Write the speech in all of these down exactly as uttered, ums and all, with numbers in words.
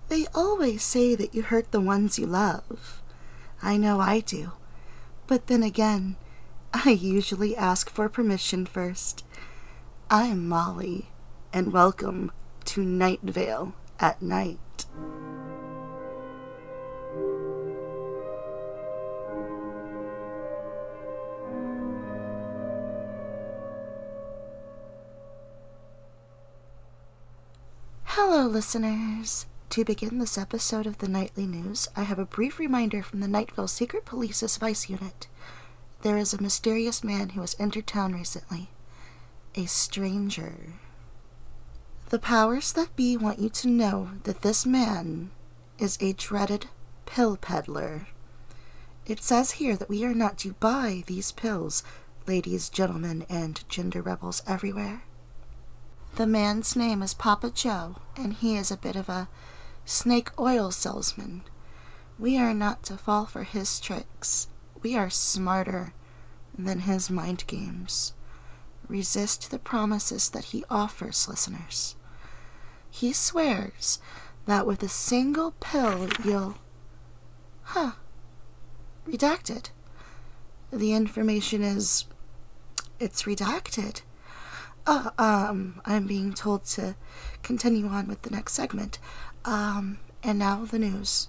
They always say that you hurt the ones you love. I know I do. But then again, I usually ask for permission first. I'm Molly, and welcome to Night Vale at Night. Hello, listeners. To begin this episode of the Nightly News, I have a brief reminder from the Night Vale Secret Police's Vice Unit. There is a mysterious man who has entered town recently. A stranger. The powers that be want you to know that this man is a dreaded pill peddler. It says here that we are not to buy these pills, ladies, gentlemen, and gender rebels everywhere. The man's name is Papa Joe, and he is a bit of a snake oil salesman. We are not to fall for his tricks. We are smarter than his mind games. Resist the promises that he offers, listeners. He swears that with a single pill you'll... Huh. Redacted. The information is... It's redacted. Uh, um, I'm being told to continue on with the next segment. Um, and now the news.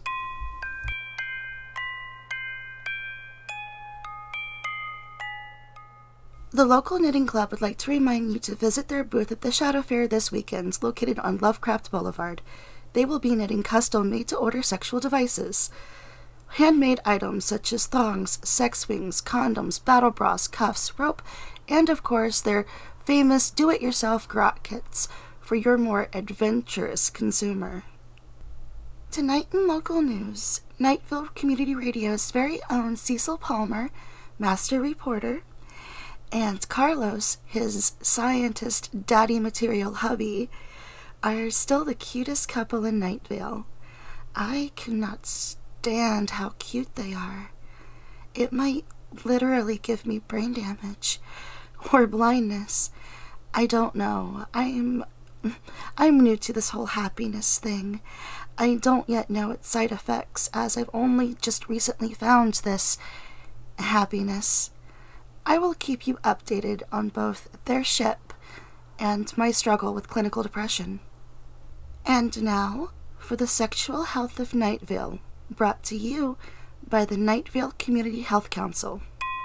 The local knitting club would like to remind you to visit their booth at the Shadow Fair this weekend, located on Lovecraft Boulevard. They will be knitting custom made-to-order sexual devices. Handmade items such as thongs, sex swings, condoms, battle bras, cuffs, rope, and of course their famous do-it-yourself grot kits for your more adventurous consumer. Tonight in local news, Night Vale Community Radio's very own Cecil Palmer, master reporter, and Carlos, his scientist daddy material hubby, are still the cutest couple in Night Vale. I cannot stand how cute they are. It might literally give me brain damage. Or blindness. I don't know. I'm I'm new to this whole happiness thing. I don't yet know its side effects, as I've only just recently found this happiness. I will keep you updated on both their ship and my struggle with clinical depression. And now, for the sexual health of Night Vale, brought to you by the Night Vale Community Health Council.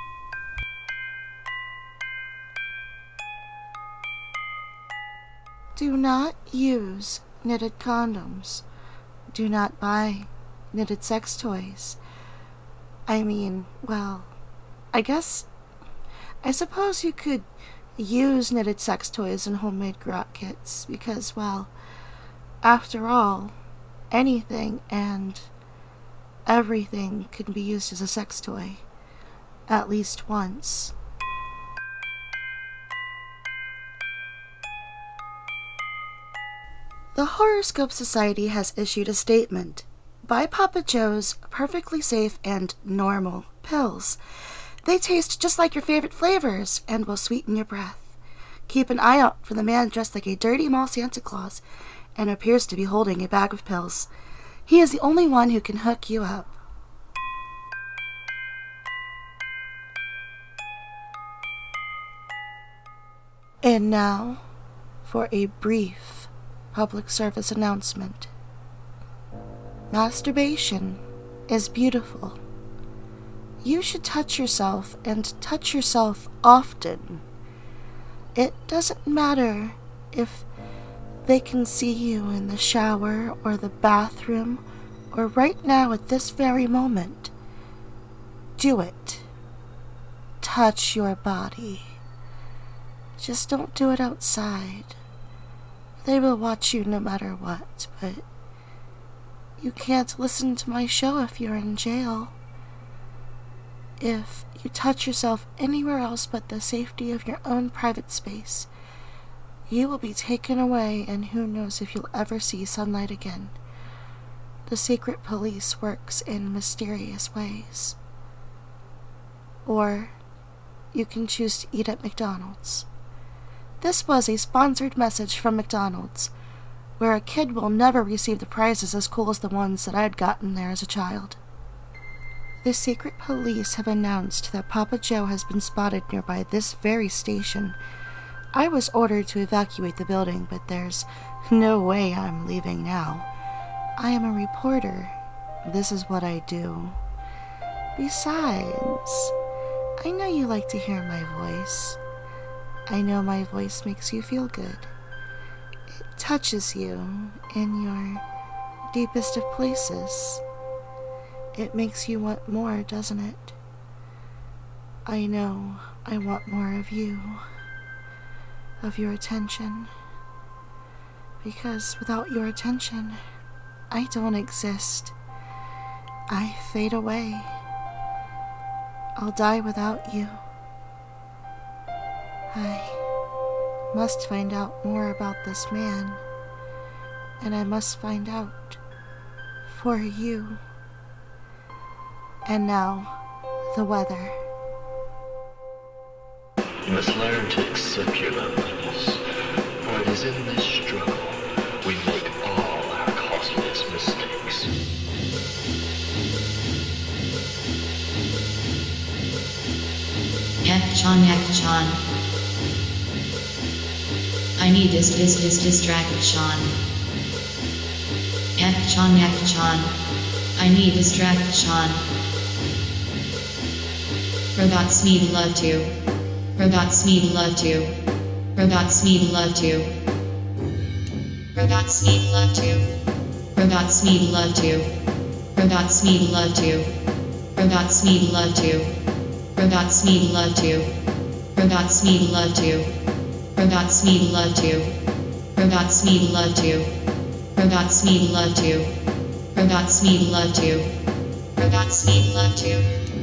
Do not use knitted condoms. Do not buy knitted sex toys. I mean, well, I guess, I suppose you could use knitted sex toys and homemade grot kits because, well, after all, anything and everything can be used as a sex toy, at least once. The Horoscope Society has issued a statement. Buy Papa Joe's perfectly safe and normal pills. They taste just like your favorite flavors and will sweeten your breath. Keep an eye out for the man dressed like a dirty mall Santa Claus and appears to be holding a bag of pills. He is the only one who can hook you up. And now, for a brief public service announcement. Masturbation is beautiful. You should touch yourself and touch yourself often. It doesn't matter if they can see you in the shower or the bathroom or right now at this very moment. Do it. Touch your body. Just don't do it outside. They will watch you no matter what, but you can't listen to my show if you're in jail. If you touch yourself anywhere else but the safety of your own private space, you will be taken away, and who knows if you'll ever see sunlight again. The secret police works in mysterious ways. Or you can choose to eat at McDonald's. This was a sponsored message from McDonald's. where a kid will never receive the prizes as cool as the ones that I'd gotten there as a child. The secret police have announced that Papa Joe has been spotted nearby this very station. I was ordered to evacuate the building, but there's no way I'm leaving now. I am a reporter. This is what I do. Besides, I know you like to hear my voice. I know my voice makes you feel good. It touches you in your deepest of places. It makes you want more, doesn't it? I know I want more of you, of your attention. Because without your attention, I don't exist. I fade away. I'll die without you. I must find out more about this man, and I must find out for you. And now, the weather. You must learn to accept your loneliness, for it is in this struggle we make all our costliest mistakes. Yakchan, Yakchan. I need this, this, this distraction. Yakchan, Yakchan. I need distraction. Robots need love too. Robots need love too. Robots need love too. Robots need love too. Robots need love too. Robots need love too. Robots need love too. Robots need love too. Robots need love too. Robots need love too. Robots need love too. Robots need love too. Robots need love too. Robots need love too.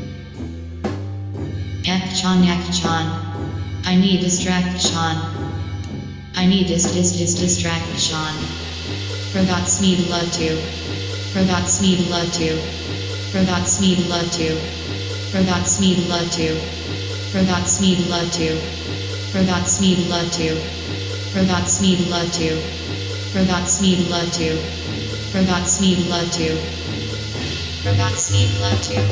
Yakchan, Yakchan. I need distraction. I need this, this, this distraction. Robots need love too. Robots need love too. Robots need love too. Robots need love too. Robots need love too. Robots need love too. Robots need love too. Robots need love too. Robots need love too. Robots need love too.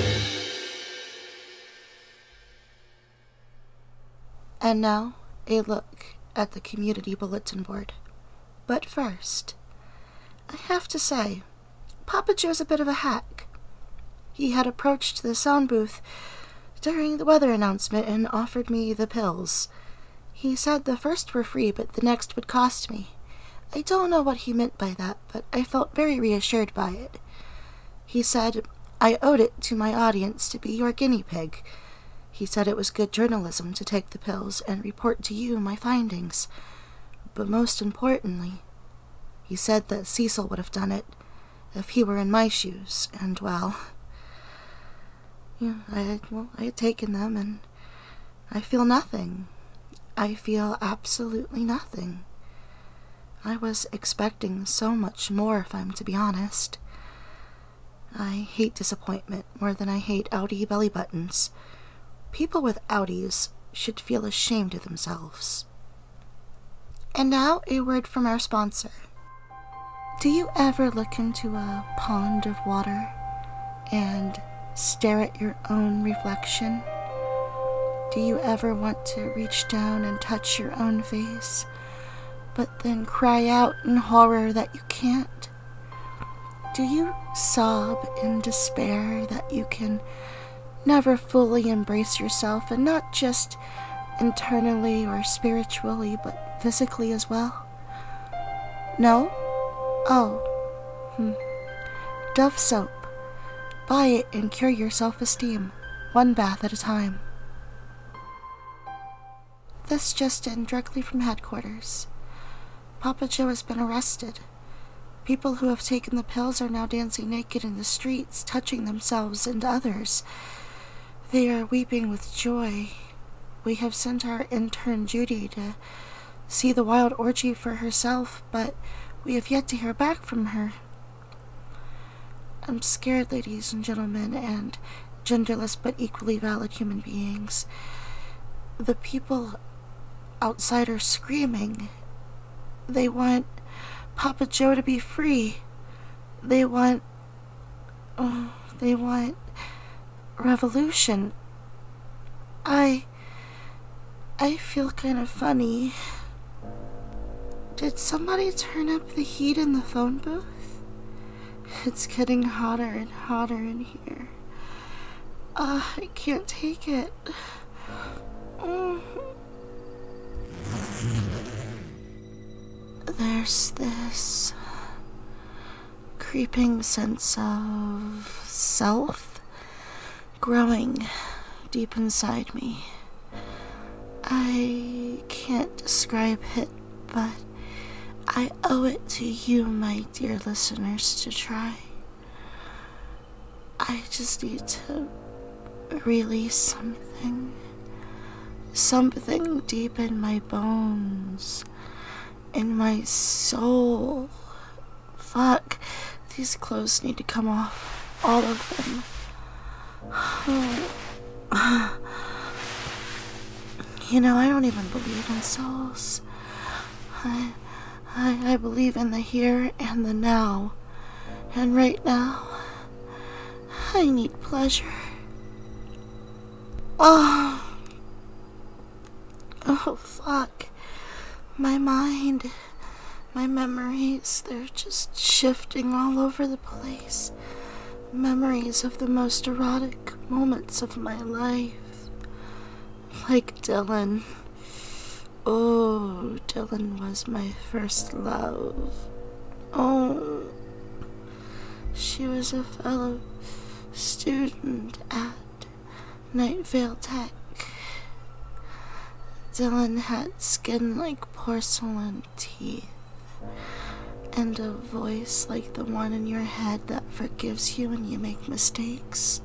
And now, a look at the community bulletin board. But first, I have to say, Papa Joe's a bit of a hack. He had approached the sound booth during the weather announcement and offered me the pills. He said the first were free, but the next would cost me. I don't know what he meant by that, but I felt very reassured by it. He said I owed it to my audience to be your guinea pig. He said it was good journalism to take the pills and report to you my findings. But most importantly, he said that Cecil would have done it if he were in my shoes, and, well, yeah, I had, well, I had taken them, and I feel nothing. I feel absolutely nothing. I was expecting so much more, if I'm to be honest. I hate disappointment more than I hate Audi belly buttons. People with Audis should feel ashamed of themselves. And now, a word from our sponsor. Do you ever look into a pond of water and stare at your own reflection? Do you ever want to reach down and touch your own face, but then cry out in horror that you can't? Do you sob in despair that you can never fully embrace yourself, and not just internally or spiritually, but physically as well? No? Oh. Hmm. Dove soap. Buy it and cure your self-esteem, one bath at a time. This just in directly from headquarters. Papa Joe has been arrested. People who have taken the pills are now dancing naked in the streets, touching themselves and others. They are weeping with joy. We have sent our intern Judy to see the wild orgy for herself, but we have yet to hear back from her. I'm scared, ladies and gentlemen, and genderless but equally valid human beings. The people outside are screaming. They want Papa Joe to be free. They want... Oh, they want... revolution. I... I feel kind of funny. Did somebody turn up the heat in the phone booth? It's getting hotter and hotter in here. Uh, I can't take it. Mm. There's this creeping sense of self growing deep inside me. I can't describe it, but I owe it to you, my dear listeners, to try. I just need to release something. Something deep in my bones. In my soul. Fuck. These clothes need to come off. All of them. You know, I don't even believe in souls. I, I, I believe in the here and the now. And right now, I need pleasure. Oh. Oh, fuck. My mind, my memories, they're just shifting all over the place. Memories of the most erotic moments of my life. Like Dylan. Oh, Dylan was my first love. Oh, she was a fellow student at Night Vale Tech. Dylan had skin like porcelain, teeth, and a voice like the one in your head that forgives you when you make mistakes.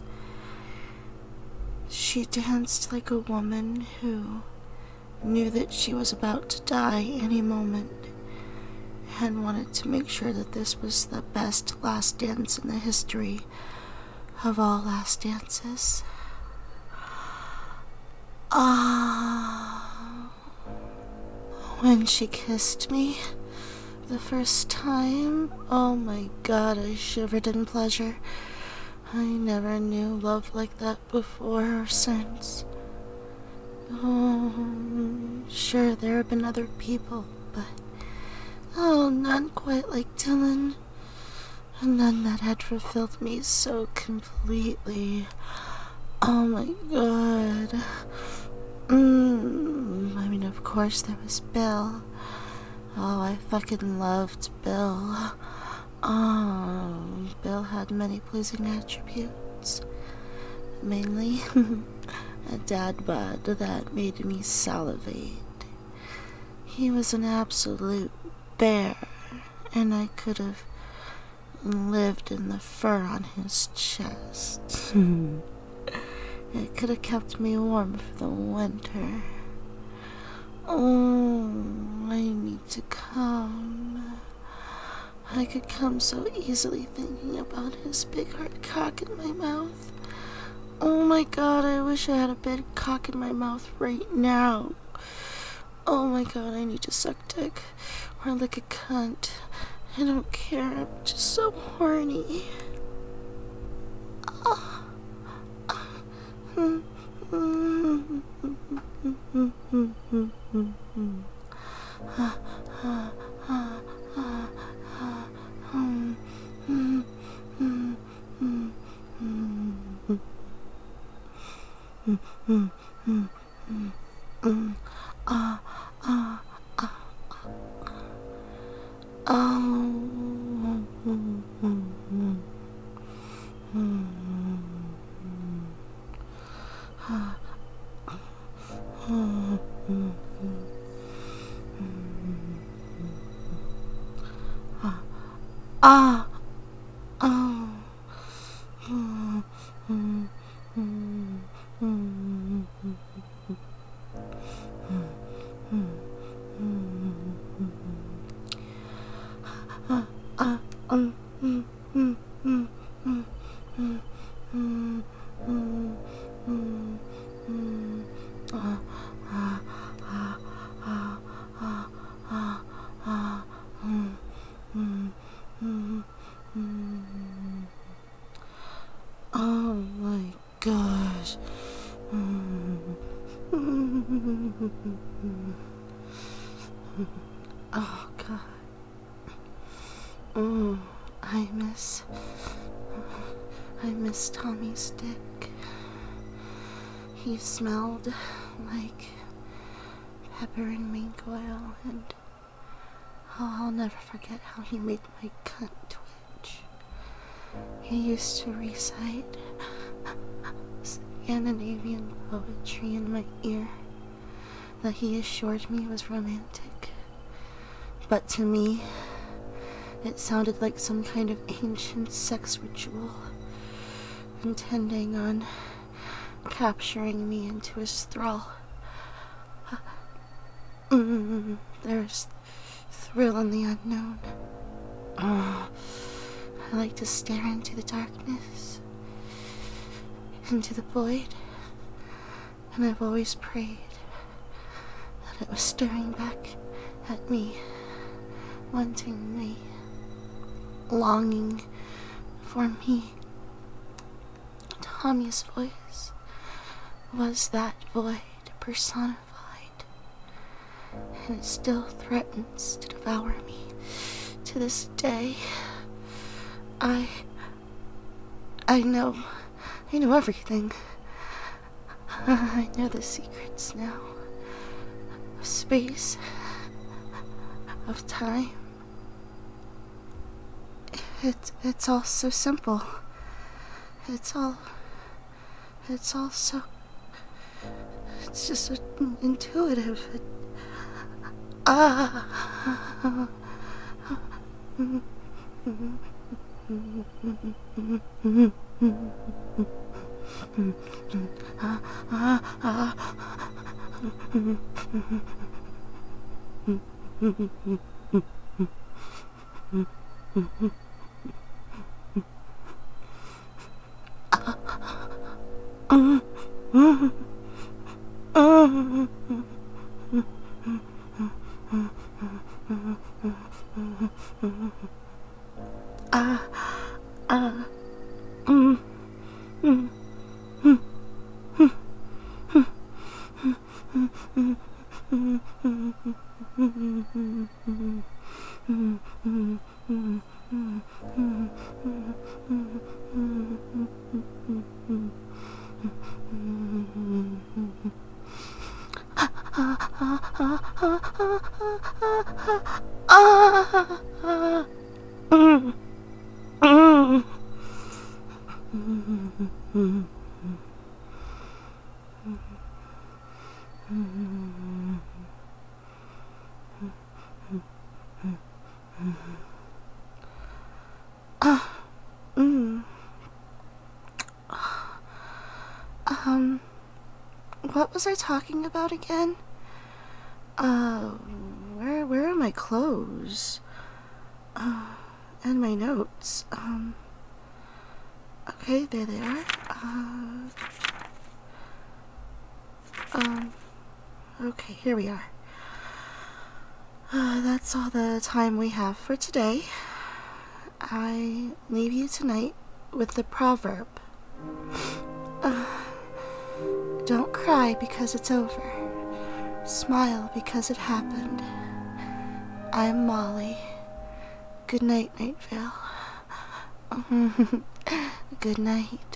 She danced like a woman who knew that she was about to die any moment and wanted to make sure that this was the best last dance in the history of all last dances. Ah. When she kissed me the first time, oh my god, I shivered in pleasure. I never knew love like that before or since. Oh, sure, there have been other people, but oh, none quite like Dylan. None that had fulfilled me so completely. Oh my god. Mm, I mean, of course there was Bill. Oh, I fucking loved Bill. Oh, Bill had many pleasing attributes. Mainly, a dad bod that made me salivate. He was an absolute bear, and I could have lived in the fur on his chest. It could have kept me warm for the winter. Oh, I need to come. I could come so easily thinking about his big hard cock in my mouth. Oh my god, I wish I had a big cock in my mouth right now. Oh my god, I need to suck dick or lick a cunt. I don't care, I'm just so horny. Oh. Ah, oh, mm, mm, mm, mm, ah, ah, um, mm, mm, mm, mm, mm, mm, mm, mm, mm, ah, ah, ah, ah, ah, ah, ah, mm. Oh my gosh. Oh god. Oh, I miss... I miss Tommy's dick. He smelled like pepper and mink oil, and oh, I'll never forget how he made my cunt twitch. He used to recite Scandinavian poetry in my ear that he assured me was romantic. But to me, it sounded like some kind of ancient sex ritual, intending on capturing me into his thrall. Mm, there's thrill in the unknown. Oh, I like to stare into the darkness, into the void, and I've always prayed that it was staring back at me, wanting me, longing for me. Tommy's voice was that void personified, and it still threatens to devour me to this day. I... I know. I know everything. I know the secrets now. Of space. Of time. It, it's all so simple. It's all... It's all so... It's just so intuitive. It, ah... Ah, ah, mm, mm, mm, mm, Um, what was I talking about again? Uh, where, where are my clothes? Uh, and my notes. Um, okay, there they are. Uh, um, okay, here we are. Uh, that's all the time we have for today. I leave you tonight with the proverb. Uh, don't cry because it's over. Smile because it happened. I'm Molly. Good night, Night Vale. Good night.